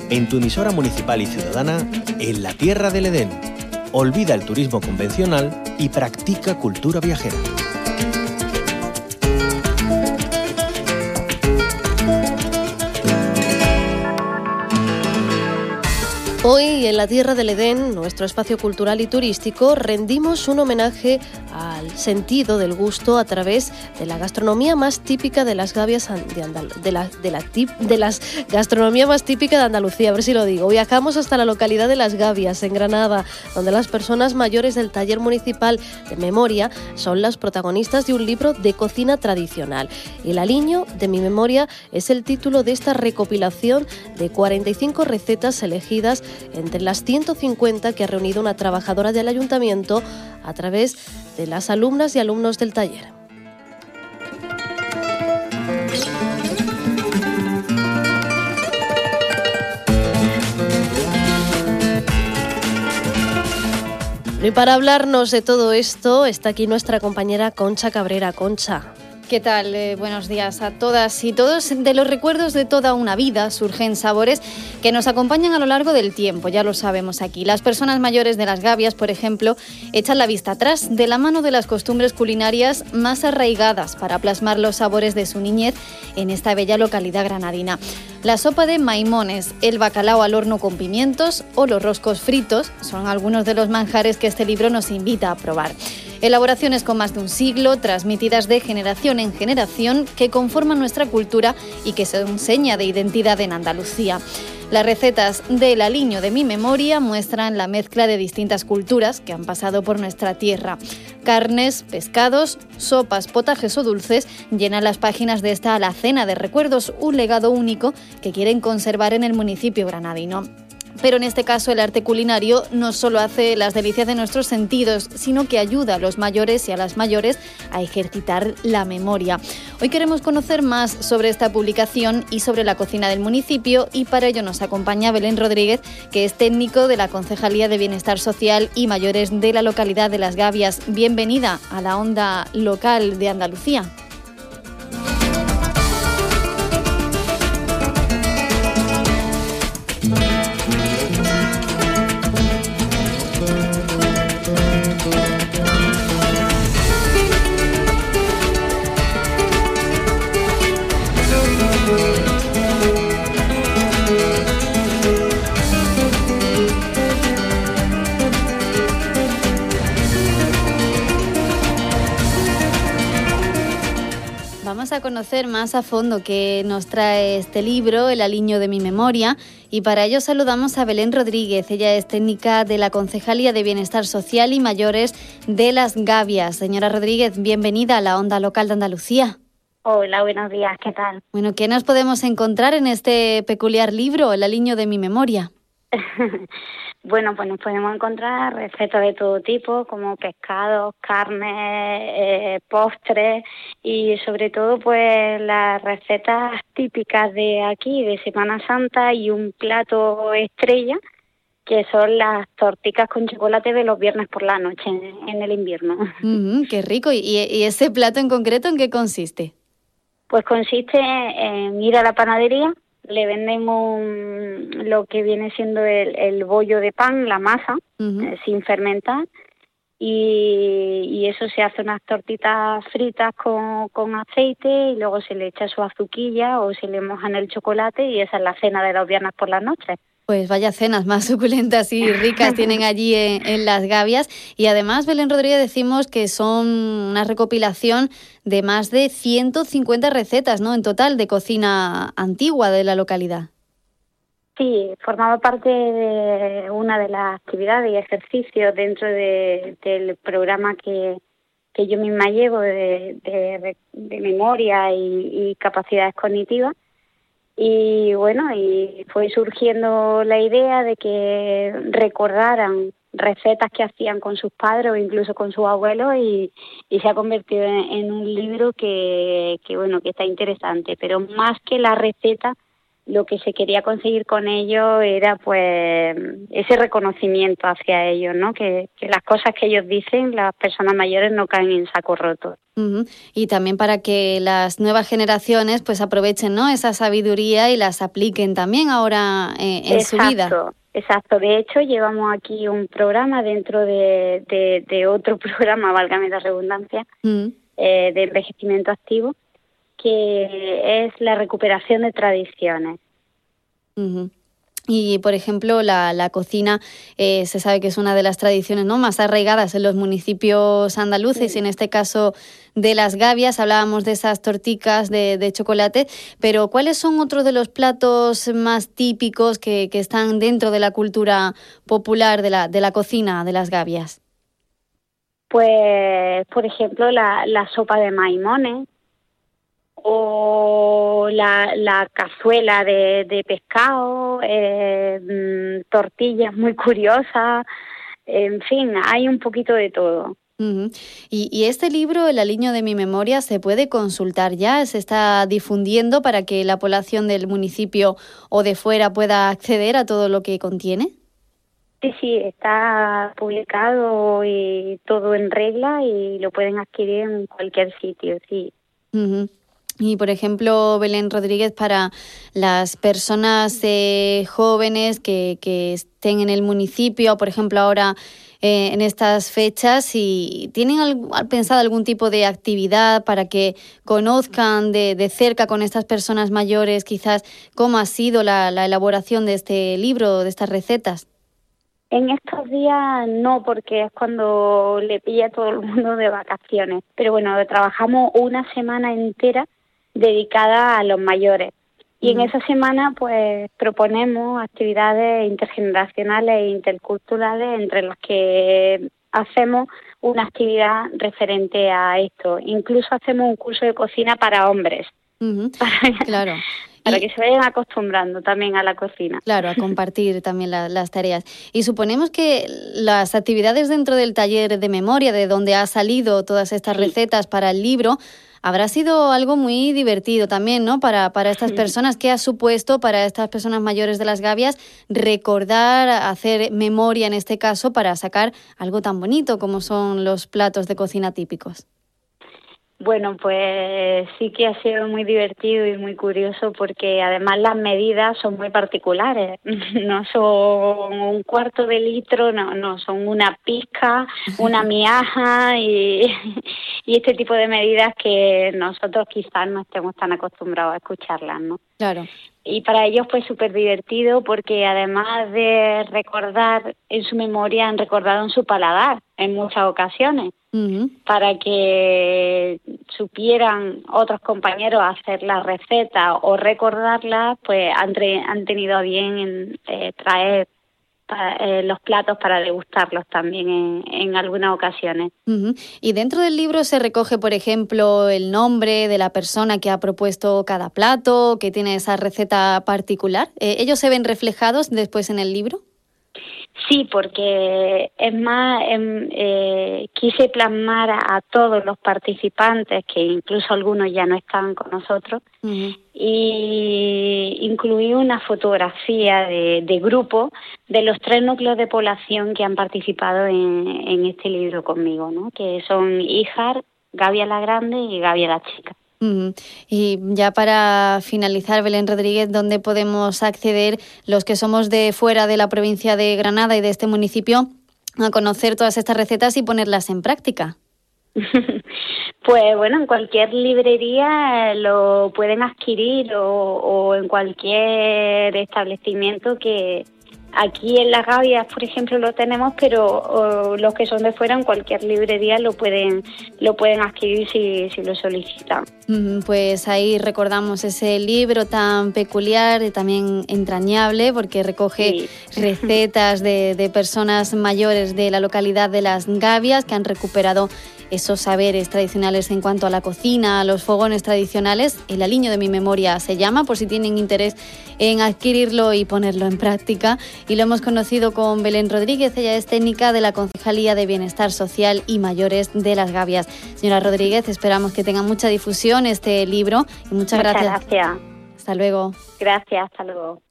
en tu emisora municipal y ciudadana, en la Tierra del Edén. Olvida el turismo convencional y practica cultura viajera. Hoy, en la Tierra del Edén, nuestro espacio cultural y turístico, rendimos un homenaje al sentido del gusto a través de la gastronomía más típica de las gavias de las gastronomía más típica de Andalucía, a ver si lo digo. Viajamos hasta la localidad de Las Gavias, en Granada, donde las personas mayores del Taller Municipal de Memoria son las protagonistas de un libro de cocina tradicional. El aliño de mi memoria es el título de esta recopilación de 45 recetas elegidas entre las 150 que ha reunido una trabajadora del ayuntamiento a través de las alumnas y alumnos del taller. Y para hablarnos de todo esto está aquí nuestra compañera Concha Cabrera. Concha. ¿Qué tal? Buenos días a todas y todos. De los recuerdos de toda una vida surgen sabores que nos acompañan a lo largo del tiempo, ya lo sabemos aquí. Las personas mayores de Las Gavias, por ejemplo, echan la vista atrás de la mano de las costumbres culinarias más arraigadas para plasmar los sabores de su niñez en esta bella localidad granadina. La sopa de maimones, el bacalao al horno con pimientos o los roscos fritos son algunos de los manjares que este libro nos invita a probar. Elaboraciones con más de un siglo, transmitidas de generación en generación, que conforman nuestra cultura y que son seña de identidad en Andalucía. Las recetas del aliño de mi memoria muestran la mezcla de distintas culturas que han pasado por nuestra tierra. Carnes, pescados, sopas, potajes o dulces llenan las páginas de esta alacena de recuerdos, un legado único que quieren conservar en el municipio granadino. Pero en este caso el arte culinario no solo hace las delicias de nuestros sentidos, sino que ayuda a los mayores y a las mayores a ejercitar la memoria. Hoy queremos conocer más sobre esta publicación y sobre la cocina del municipio, y para ello nos acompaña Belén Rodríguez, que es técnico de la Concejalía de Bienestar Social y Mayores de la localidad de Las Gavias. Bienvenida a la onda local de Andalucía. Vamos a conocer más a fondo qué nos trae este libro, El aliño de mi memoria, y para ello saludamos a Belén Rodríguez. Ella es técnica de la Concejalía de Bienestar Social y Mayores de Las Gavias. Señora Rodríguez, bienvenida a la onda local de Andalucía. Hola, buenos días, ¿qué tal? Bueno, ¿qué nos podemos encontrar en este peculiar libro, El aliño de mi memoria? Bueno, pues nos podemos encontrar recetas de todo tipo, como pescados, carnes, postres y sobre todo pues las recetas típicas de aquí, de Semana Santa, y un plato estrella que son las torticas con chocolate de los viernes por la noche en el invierno. ¡Qué rico! ¿Y ese plato en concreto en qué consiste? Pues consiste en ir a la panadería. Le vendemos lo que viene siendo el bollo de pan, la masa, sin fermentar, y eso se hace unas tortitas fritas con aceite, y luego se le echa su azuquilla o se le moja en el chocolate, y esa es la cena de los viernes por las noches. Pues vaya cenas más suculentas y ricas tienen allí en Las Gavias. Y además, Belén Rodríguez, decimos que son una recopilación de más de 150 recetas, ¿no?, en total, de cocina antigua de la localidad. Sí, formaba parte de una de las actividades y ejercicios dentro del programa que yo misma llevo de memoria y capacidades cognitivas. Y bueno, y fue surgiendo la idea de que recordaran recetas que hacían con sus padres o incluso con sus abuelos, y se ha convertido en un libro que está interesante. Pero más que la receta, lo que se quería conseguir con ello era pues ese reconocimiento hacia ellos, ¿no? Que las cosas que ellos dicen, las personas mayores, no caen en saco roto. Uh-huh. Y también para que las nuevas generaciones pues aprovechen, ¿no?, esa sabiduría y las apliquen también ahora en su vida. Exacto. De hecho, llevamos aquí un programa dentro de otro programa, válgame la redundancia, de envejecimiento activo, que es la recuperación de tradiciones. Uh-huh. Y, por ejemplo, la cocina se sabe que es una de las tradiciones, ¿no?, más arraigadas en los municipios andaluces, y en este caso de las gavias. Hablábamos de esas torticas de chocolate, pero ¿cuáles son otros de los platos más típicos que están dentro de la cultura popular de la cocina de las gavias? Pues, por ejemplo, la sopa de maimones, o la cazuela de pescado, tortillas muy curiosas, en fin, hay un poquito de todo. Uh-huh. Y este libro, El aliño de mi memoria, ¿se puede consultar ya? ¿Se está difundiendo para que la población del municipio o de fuera pueda acceder a todo lo que contiene? Sí, está publicado y todo en regla, y lo pueden adquirir en cualquier sitio, sí. Uh-huh. Y, por ejemplo, Belén Rodríguez, para las personas jóvenes que estén en el municipio, por ejemplo, ahora en estas fechas, si tienen pensado algún tipo de actividad para que conozcan de cerca con estas personas mayores, quizás, cómo ha sido la elaboración de este libro, de estas recetas. En estos días no, porque es cuando le pilla a todo el mundo de vacaciones. Pero bueno, trabajamos una semana entera dedicada a los mayores. Y en esa semana pues proponemos actividades intergeneracionales e interculturales, entre las que hacemos una actividad referente a esto. Incluso hacemos un curso de cocina para hombres. Uh-huh. Claro. Para que se vayan acostumbrando también a la cocina. Claro, a compartir también las tareas. Y suponemos que las actividades dentro del taller de memoria, de donde ha salido todas estas recetas para el libro, habrá sido algo muy divertido también, ¿no?, para estas personas. ¿Qué ha supuesto para estas personas mayores de las gavias recordar, hacer memoria en este caso, para sacar algo tan bonito como son los platos de cocina típicos? Bueno, pues sí que ha sido muy divertido y muy curioso, porque además las medidas son muy particulares. No son un cuarto de litro, no, son una pizca, una miaja y este tipo de medidas que nosotros quizás no estemos tan acostumbrados a escucharlas, ¿no? Claro. Y para ellos fue súper divertido, porque además de recordar en su memoria, han recordado en su paladar en muchas ocasiones. Uh-huh. Para que supieran otros compañeros hacer la receta o recordarla, pues han tenido a bien traer los platos para degustarlos también en algunas ocasiones. Uh-huh. Y dentro del libro se recoge, por ejemplo, el nombre de la persona que ha propuesto cada plato, que tiene esa receta particular. ¿Ellos se ven reflejados después en el libro? Sí, porque es más, quise plasmar a todos los participantes, que incluso algunos ya no estaban con nosotros, y incluí una fotografía de grupo de los 3 núcleos de población que han participado en este libro conmigo, ¿no?, que son Híjar, Gavia la Grande y Gavia la Chica. Y ya para finalizar, Belén Rodríguez, ¿dónde podemos acceder los que somos de fuera de la provincia de Granada y de este municipio a conocer todas estas recetas y ponerlas en práctica? Pues bueno, en cualquier librería lo pueden adquirir, o en cualquier establecimiento que... Aquí en Las Gavias, por ejemplo, lo tenemos, pero los que son de fuera, en cualquier librería lo pueden adquirir si lo solicitan. Pues ahí recordamos ese libro tan peculiar y también entrañable, porque recoge recetas de personas mayores de la localidad de Las Gavias que han recuperado esos saberes tradicionales en cuanto a la cocina, a los fogones tradicionales. El aliño de mi memoria se llama, por si tienen interés en adquirirlo y ponerlo en práctica. Y lo hemos conocido con Belén Rodríguez. Ella es técnica de la Concejalía de Bienestar Social y Mayores de Las Gavias. Señora Rodríguez, esperamos que tenga mucha difusión este libro. Y muchas gracias. Gracias. Hasta luego. Gracias, hasta luego.